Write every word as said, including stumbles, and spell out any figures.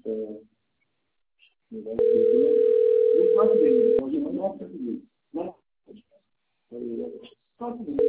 é, negócio de cultura. E o próprio dele, hoje não é português. Não é português. É,